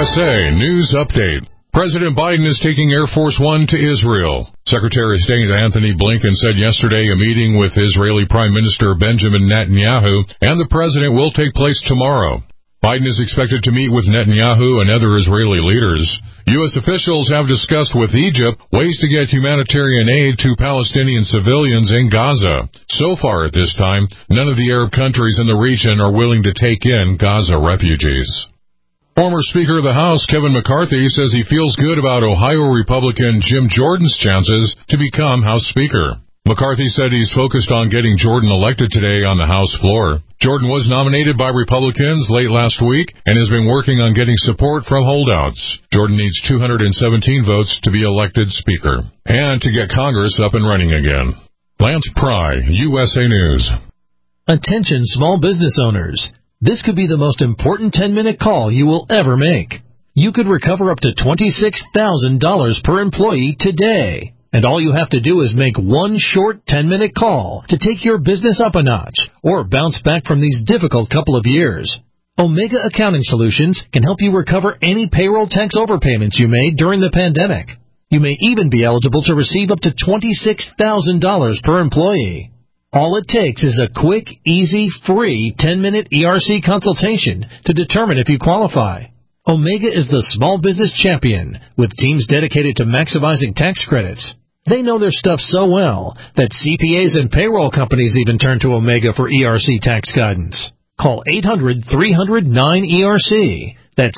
USA News Update. President Biden is taking Air Force One to Israel. Secretary of State Anthony Blinken said yesterday a meeting with Israeli Prime Minister Benjamin Netanyahu and the president will take place tomorrow. Biden is expected to meet with Netanyahu and other Israeli leaders. U.S. officials have discussed with Egypt ways to get humanitarian aid to Palestinian civilians in Gaza. So far at this time, none of the Arab countries in the region are willing to take in Gaza refugees. Former Speaker of the House Kevin McCarthy says he feels good about Ohio Republican Jim Jordan's chances to become House Speaker. McCarthy said he's focused on getting Jordan elected today on the House floor. Jordan was nominated by Republicans late last week and has been working on getting support from holdouts. Jordan needs 217 votes to be elected Speaker and to get Congress up and running again. Lance Pry, USA News. Attention small business owners. This could be the most important 10-minute call you will ever make. You could recover up to $26,000 per employee today. And all you have to do is make one short 10-minute call to take your business up a notch or bounce back from these difficult couple of years. Omega Accounting Solutions can help you recover any payroll tax overpayments you made during the pandemic. You may even be eligible to receive up to $26,000 per employee. All it takes is a quick, easy, free 10-minute ERC consultation to determine if you qualify. Omega is the small business champion with teams dedicated to maximizing tax credits. They know their stuff so well that CPAs and payroll companies even turn to Omega for ERC tax guidance. Call 800-300-9ERC. That's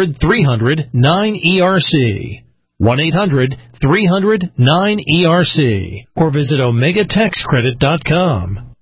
800-300-9ERC. 1-800-300-9ERC. Or visit OmegaTaxCredit.com.